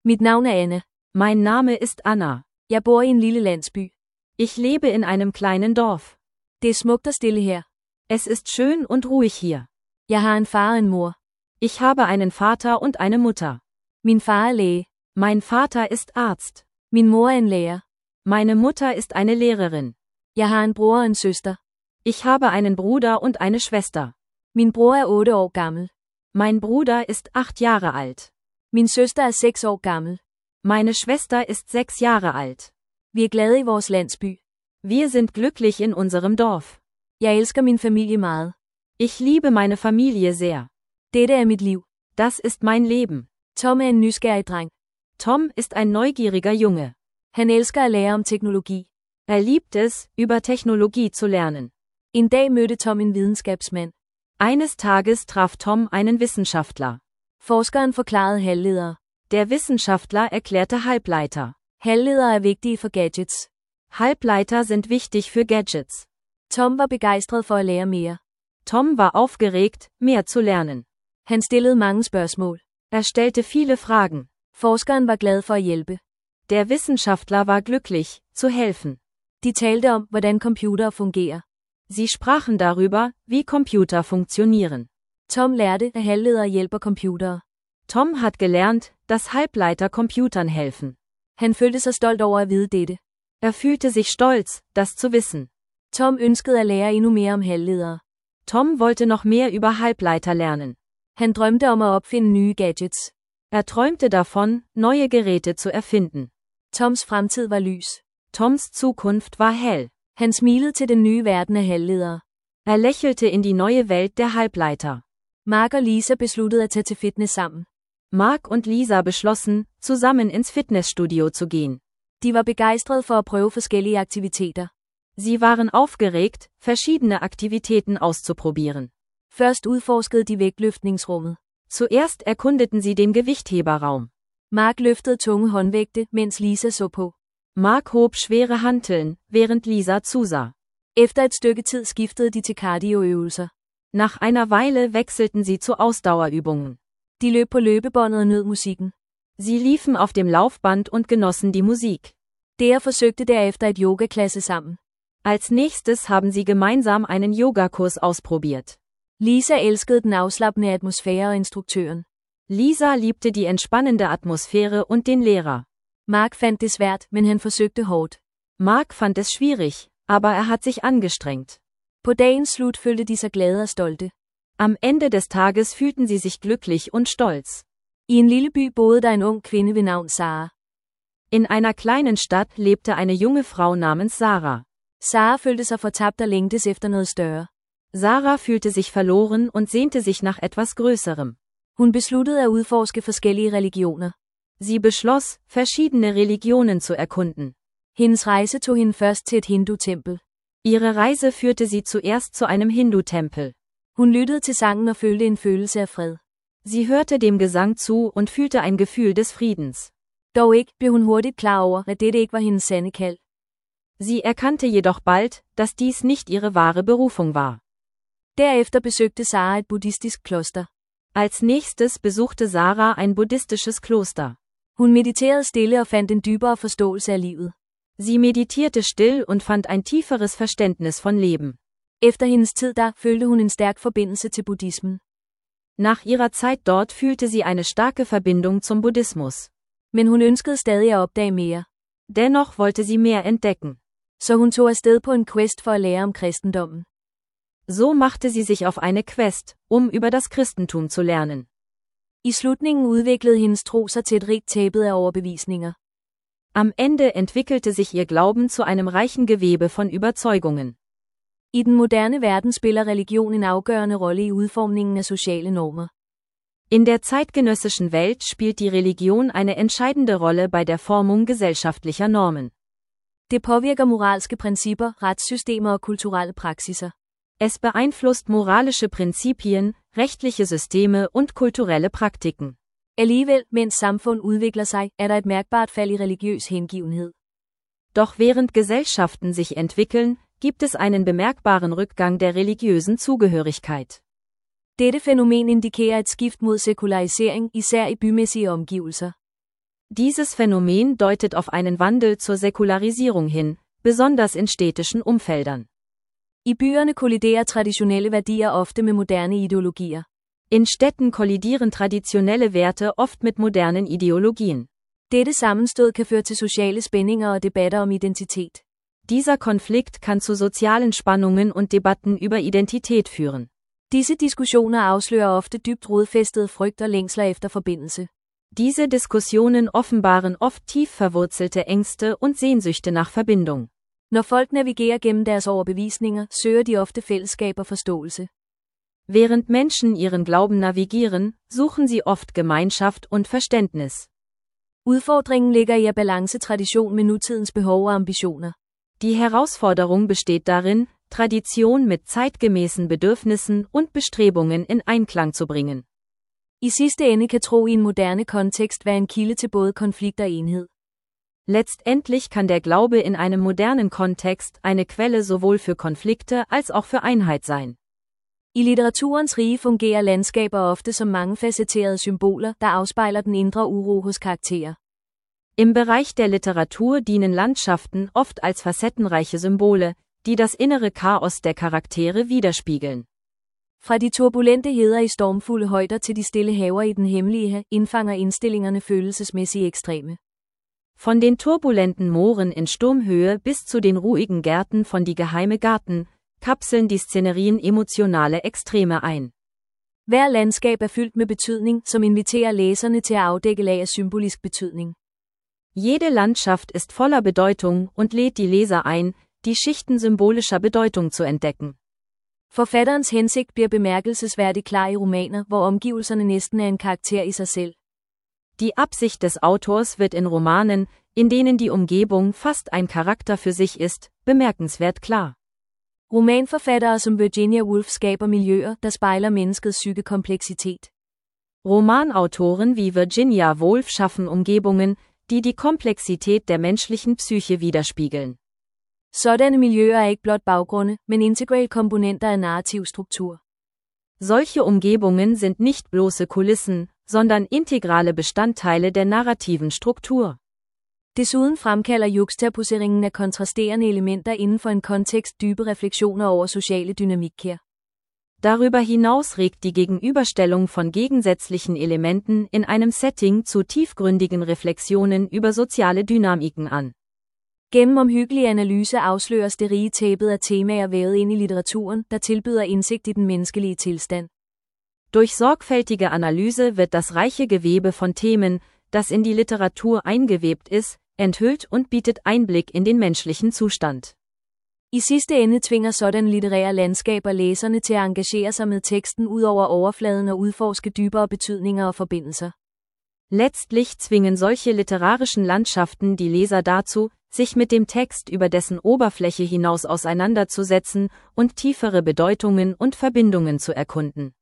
Mit navn er Anna. Mein Name ist Anna. Jeg bor i en lille landsby. Ich lebe in einem kleinen Dorf. Det er smukt og stille her. Es ist schön und ruhig hier. Jeg har en far og en mor. Ich habe einen Vater und eine Mutter. Min far er læge. Mein Vater ist Arzt. Min mor er en lærer. Meine Mutter ist eine Lehrerin. Jeg har en bror og en søster. Ich habe einen Bruder und eine Schwester. Min bror er 8 år gammel. Mein Bruder ist 8 Jahre alt. Min søster er 6 år gammel. Meine Schwester ist 6 Jahre alt. Vi er glade i vores landsby. Wir sind glücklich in unserem Dorf. Jeg elsker min familie meget. Ich liebe meine Familie sehr. Dette er mit liv. Das ist mein Leben. Tom er en nysgerrig dreng. Tom ist ein neugieriger Junge. Han elsker at lære om teknologi. Er liebt es, über Technologie zu lernen. En dag mødte Tom en videnskabsmand. Eines Tages traf Tom einen Wissenschaftler. Forskeren forklarede halvledere. Der Wissenschaftler erklärte Halbleiter. Halvledere er vigtige for gadgets. Halbleiter sind wichtig für Gadgets. Tom var begejstret for at lære mere. Tom war aufgeregt, mehr zu lernen. Han stillede mange spørgsmål. Er stellte viele Fragen. Forskeren var glad for at hjælpe. Der Wissenschaftler war glücklich, zu helfen. De talte om, hvordan computere fungerer. Sie sprachen darüber, wie Computer funktionieren. Tom lærte, at halvledere hjælper computere. Tom hat gelernt, dass Halbleiter Computern helfen. Han følte sig stolt over at vide dette. Er fühlte sich stolz, das zu wissen. Tom ønskede at lære endnu mere om halvledere. Tom wollte noch mehr über Halbleiter lernen. Han drømte om at opfinde nye gadgets. Er träumte davon, neue Geräte zu erfinden. Toms fremtid var lys. Toms Zukunft war hell. Han smilede til den nye verden af halvledere. Er lächelte in die neue Welt der Halbleiter. Mark og Lisa besluttede at tage til fitness sammen. Mark und Lisa beschlossen, zusammen ins Fitnessstudio zu gehen. De var begejstrede for at prøve forskellige aktiviteter. Sie waren aufgeregt, verschiedene Aktivitäten auszuprobieren. Først udforskede de vægtløftningsrummet. Zuerst erkundeten sie den Gewichtheberraum. Mark løftede tunge håndvægte, mens Lisa så på. Mark hob schwere Hanteln, während Lisa zusah. Efter et stykke tid skiftede de til cardioøvelser. Nach einer Weile wechselten sie zu Ausdauerübungen. De løb på løbebåndet og nød musikken. Sie liefen auf dem Laufband und genossen die Musik. Der forsøgte derefter et yogaklasse sammen. Als nächstes haben sie gemeinsam einen Yogakurs ausprobiert. Lisa elskede den afslappende atmosfære og instruktøren. Lisa liebte die entspannende Atmosphäre und den Lehrer. Mark fandt det svært, men han forsøgte hårdt. Mark fand es schwierig, aber er hat sich angestrengt. På dagens slut følte de sig glade og stolte. Am Ende des Tages fühlten sie sich glücklich und stolz. I en lille by boede der en ung kvinde ved navn Sarah. In einer kleinen Stadt lebte eine junge Frau namens Sarah. Sarah følte sig fortabt og længtes efter noget større. Sarah fühlte sich verloren und sehnte sich nach etwas Größerem. Hun besluttede at udforske forskellige religioner. Sie beschloss, verschiedene Religionen zu erkunden. Hendes rejse tog hende først til et hindu-tempel. Ihre Reise führte sie zuerst zu einem Hindu-Tempel. Hun lyttede til sangen og følte en følelse af fred. Sie hörte dem Gesang zu und fühlte ein Gefühl des Friedens. Dog ikke blev hun hurtigt klar over, at dette ikke var hendes sande kald. Sie erkannte jedoch bald, dass dies nicht ihre wahre Berufung war. Derefter besøgte Sarah et buddhistisk kloster. Als nächstes besuchte Sarah ein buddhistisches Kloster. Hun mediterede stille og fandt en dybere forståelse af livet. Sie meditierte still und fand ein tieferes Verständnis von Leben. Efter hendes tid der følte hun en stærk forbindelse til buddhismen. Nach ihrer Zeit dort fühlte sie eine starke Verbindung zum Buddhismus. Men hun ønskede stadig at opdage mere. Dennoch wollte sie mehr entdecken. Så hun tog afsted på en quest for at lære om kristendommen. So machte sie sich auf eine Quest, über das Christentum zu lernen. I slutningen udviklede hendes tro sig til et rigt tæppet af overbevisninger. Am Ende entwickelte sich ihr Glauben zu einem reichen Gewebe von Überzeugungen. I den moderne verden spiller religion en afgørende rolle i udformningen af sociale normer. In der zeitgenössischen Welt spielt die Religion eine entscheidende Rolle bei der Formung gesellschaftlicher Normen. Det påvirker moralske principper, retssystemer og kulturelle praksiser. Es beeinflusst moralische Prinzipien, rechtliche Systeme und kulturelle Praktiken. Alligevel, mens samfund udvikler sig, er der et mærkbart fald i religiøs hengivenhed. Doch während Gesellschaften sich entwickeln, gibt es einen bemerkbaren Rückgang der religiösen Zugehörigkeit. Dette fænomen indikerer et skift mod sekularisering, især i bymæssige omgivelser. Dieses Phänomen deutet auf einen Wandel zur Säkularisierung hin, besonders in städtischen Umfeldern. I byerne kolliderer traditionelle værdier ofte med moderne ideologier. In Städten kollidieren traditionelle Werte oft mit modernen Ideologien. Dette sammenstød kan føre til sociale spændinger og debatter om identitet. Dieser Konflikt kann zu sozialen Spannungen und Debatten über Identität führen. Disse diskussioner afslører ofte dybt rodfæstede frygt og længsler efter forbindelse. Diese Diskussionen offenbaren oft tief verwurzelte Ängste und Sehnsüchte nach Verbindung. Når folk navigerer gennem deres overbevisninger, søger de ofte fællesskab og forståelse. Während Menschen ihren Glauben navigieren, suchen sie oft Gemeinschaft und Verständnis. Udfordringen ligger i at balance tradition med nutidens behov og ambitioner. Die Herausforderung besteht darin, Tradition mit zeitgemäßen Bedürfnissen und Bestrebungen in Einklang zu bringen. I sidste ende kan tro i en moderne kontekst være en kilde til både konflikt og enhed. Letztendlich kann der Glaube in einem modernen Kontext eine Quelle sowohl für Konflikte als auch für Einheit sein. I litteraturens rige fungerer landskaber ofte som mangefacetterede symboler, der afspejler den indre uro hos karakterer. Im Bereich der Literatur dienen Landschaften oft als facettenreiche Symbole, die das innere Chaos der Charaktere widerspiegeln. Fra de turbulente heder i stormfulde højder til de stille haver i den hemmelige, indfanger indstillingerne følelsesmæssige ekstreme. Von den turbulenten Mooren in Sturmhöhe bis zu den ruhigen Gärten von Die geheime Garten, kapseln die Szenerien emotionale Extreme ein. Hver landskab er fyldt med betydning, som inviterer læserne til at afdække lag af symbolisk betydning. Jede Landschaft ist voller Bedeutung und lädt die Leser ein, die Schichten symbolischer Bedeutung zu entdecken. Forfatterens hensigt bliver bemærkelsesværdigt klar i romaner, hvor omgivelserne næsten er en karakter i sig selv. Die Absicht des Autors wird in Romanen, in denen die Umgebung fast ein Charakter für sich ist, bemerkenswert klar. Romanforfattere som Virginia Woolf skaber miljøer, der spejler menneskets psykekompleksitet. Romanautoren wie Virginia Woolf schaffen Umgebungen, die die Komplexität der menschlichen Psyche widerspiegeln. Sådanne miljøer er ikke blot baggrunde, men integrale komponenter af narrativ struktur. Solche Umgebungen sind nicht bloße Kulissen, sondern integrale Bestandteile der narrativen Struktur. Desuden fremkalder juxtaposeringen af kontrasterende elementer inden for en kontekst dybe refleksioner over sociale dynamikker. Darüber hinaus regt die Gegenüberstellung von gegensätzlichen Elementen in einem Setting zu tiefgründigen Reflexionen über soziale Dynamiken an. Gennem omhyggelig analyse afsløres det rige tæppet af temaer vævet ind i litteraturen, der tilbyder indsigt i den menneskelige tilstand. Durch sorgfältige Analyse wird das reiche Gewebe von Themen, das in die Literatur eingewebt ist, enthüllt und bietet Einblick in den menschlichen Zustand. I sidste ende tvinger sådan litterære landskaber læserne til at engagere sig med teksten ud over overfladen og udforske dybere betydninger og forbindelser. Letztlich zwingen solche literarischen Landschaften die Leser dazu, sich mit dem Text über dessen Oberfläche hinaus auseinanderzusetzen und tiefere Bedeutungen und Verbindungen zu erkunden.